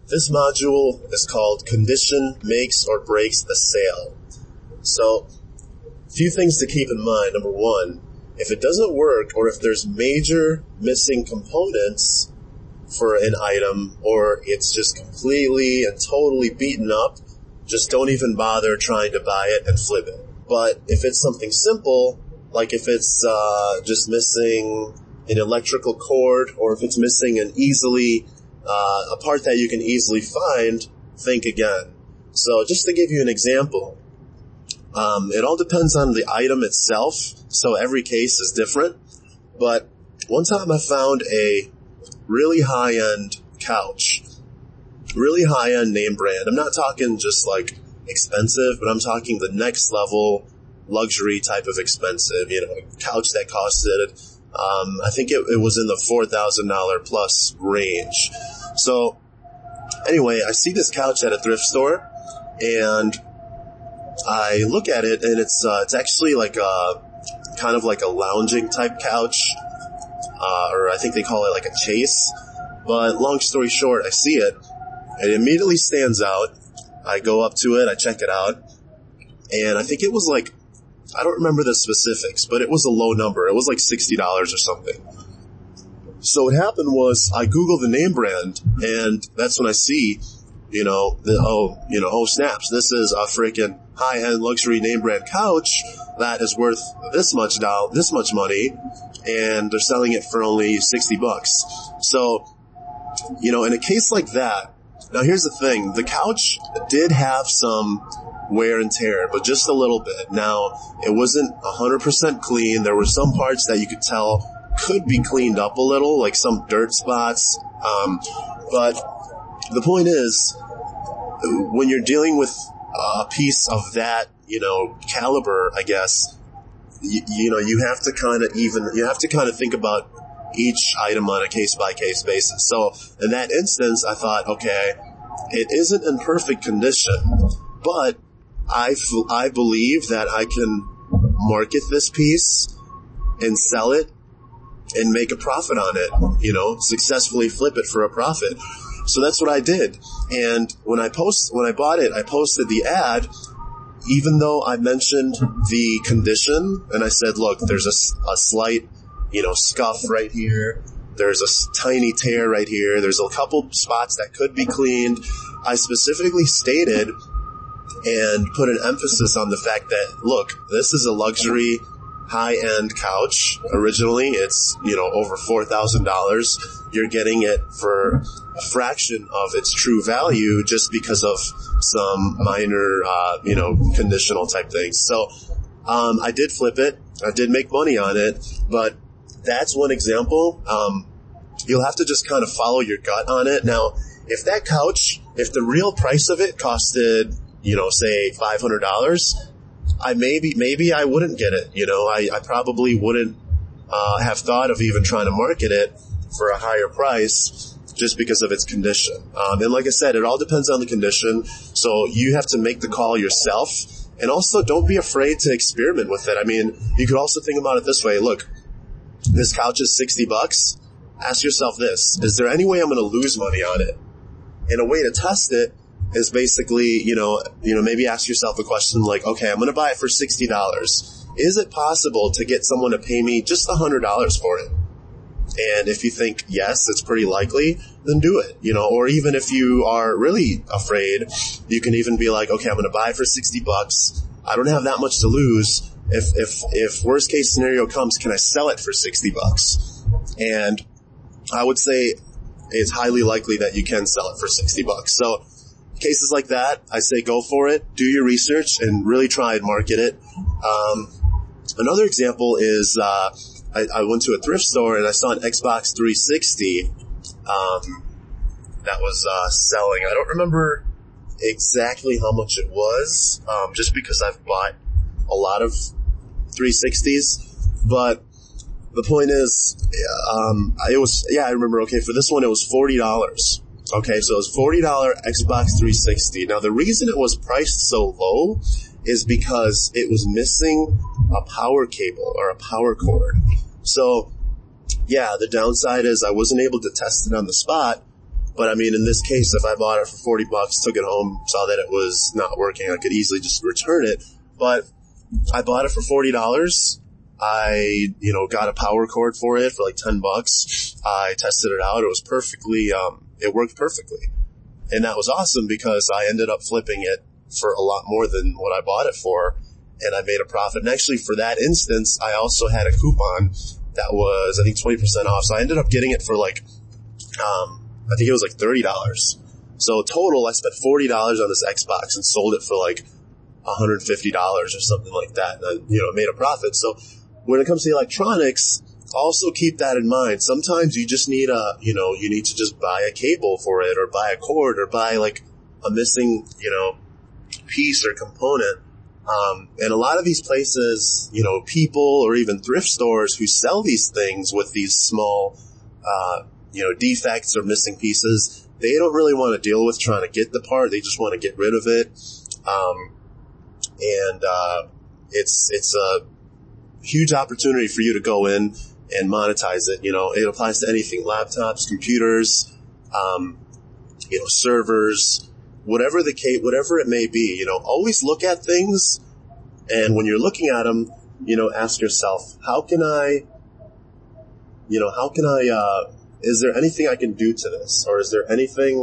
This module is called Condition Makes or Breaks the Sale. So, a few things to keep in mind. Number one, if it doesn't work or if there's major missing components for an item or it's just completely and totally beaten up, just don't even bother trying to buy it and flip it. But if it's something simple, like if it's just missing an electrical cord or if it's missing a part that you can easily find, think again. So just to give you an example, it all depends on the item itself, so every case is different. But one time I found a really high-end couch, really high-end name brand. I'm not talking just like expensive, but I'm talking the next level luxury type of expensive, couch that costed, I think it was in the $4,000 plus range. So anyway, I see this couch at a thrift store and I look at it and it's actually like kind of like a lounging type couch, or I think they call it like a chase. But long story short, I see it. It immediately stands out. I go up to it, I check it out, and I think it was like, I don't remember the specifics, but it was a low number. It was like $60 or something. So what happened was I Googled the name brand, and that's when I see, oh snaps, this is a freaking high-end luxury name brand couch that is worth this much money, and they're selling it for only $60. So, in a case like that, now here's the thing, the couch did have some wear and tear, but just a little bit. Now, it wasn't 100% clean. There were some parts that you could tell could be cleaned up a little, like some dirt spots. But the point is, when you're dealing with a piece of that, caliber, I guess, you have to kind of think about each item on a case-by-case basis. So in that instance, I thought, okay, it isn't in perfect condition, but I believe that I can market this piece and sell it and make a profit on it, successfully flip it for a profit. So that's what I did. And when I bought it, I posted the ad, even though I mentioned the condition, and I said, look, there's a slight, scuff right here. There's a tiny tear right here. There's a couple spots that could be cleaned. I specifically stated and put an emphasis on the fact that, look, this is a luxury high-end couch. Originally, it's, over $4,000. You're getting it for a fraction of its true value just because of some minor, conditional type things. So, I did flip it. I did make money on it, but that's one example. You'll have to just kind of follow your gut on it. Now, if that couch, if the real price of it costed, say $500, maybe I wouldn't get it. I probably wouldn't have thought of even trying to market it for a higher price just because of its condition. And like I said, it all depends on the condition. So you have to make the call yourself. And also, don't be afraid to experiment with it. I mean, you could also think about it this way. Look, this couch is $60. Ask yourself this: is there any way I'm going to lose money on it? And a way to test it is basically, maybe ask yourself a question like, okay, I'm going to buy it for $60. Is it possible to get someone to pay me just $100 for it? And if you think, yes, it's pretty likely, then do it, or even if you are really afraid, you can even be like, okay, I'm going to buy it for $60. I don't have that much to lose. If worst case scenario comes, can I sell it for $60? And I would say it's highly likely that you can sell it for $60. So cases like that, I say go for it, do your research, and really try and market it. Another example is, I went to a thrift store and I saw an Xbox 360 that was selling. I don't remember exactly how much it was, just because I've bought a lot of 360s. But the point is, I remember, okay, for this one it was $40. Okay, so it was $40 Xbox 360. Now the reason it was priced so low is because it was missing a power cable or a power cord. So, yeah, the downside is I wasn't able to test it on the spot, But I mean, in this case, if I bought it for $40, took it home, saw that it was not working, I could easily just return it. But I bought it for $40. I, got a power cord for it for like $10. I tested it out. It was perfectly, it worked perfectly. And that was awesome because I ended up flipping it for a lot more than what I bought it for. And I made a profit. And actually for that instance, I also had a coupon that was, I think, 20% off. So I ended up getting it for like, I think it was like $30. So total, I spent $40 on this Xbox and sold it for like $150 or something like that. And I, made a profit. So when it comes to electronics, also keep that in mind. Sometimes you just need you need to just buy a cable for it or buy a cord or buy like a missing, piece or component. And a lot of these places, people or even thrift stores who sell these things with these small, defects or missing pieces, they don't really want to deal with trying to get the part. They just want to get rid of it. It's a huge opportunity for you to go in and monetize it. It applies to anything, laptops, computers, servers, whatever it may be, always look at things. And when you're looking at them, ask yourself, is there anything I can do to this? Or is there anything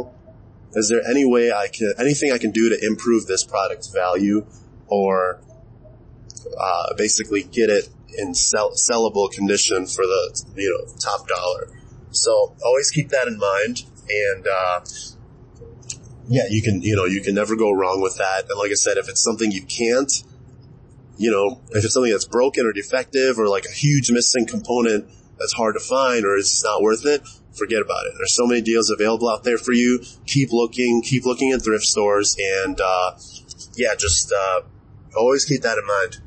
I can do to improve this product's value or, basically get it in sellable condition for the, top dollar. So always keep that in mind. And, you can never go wrong with that. And like I said, if it's something you can't, if it's something that's broken or defective or like a huge missing component that's hard to find or it's not worth it, forget about it. There's so many deals available out there for you. Keep looking in thrift stores and, just, always keep that in mind.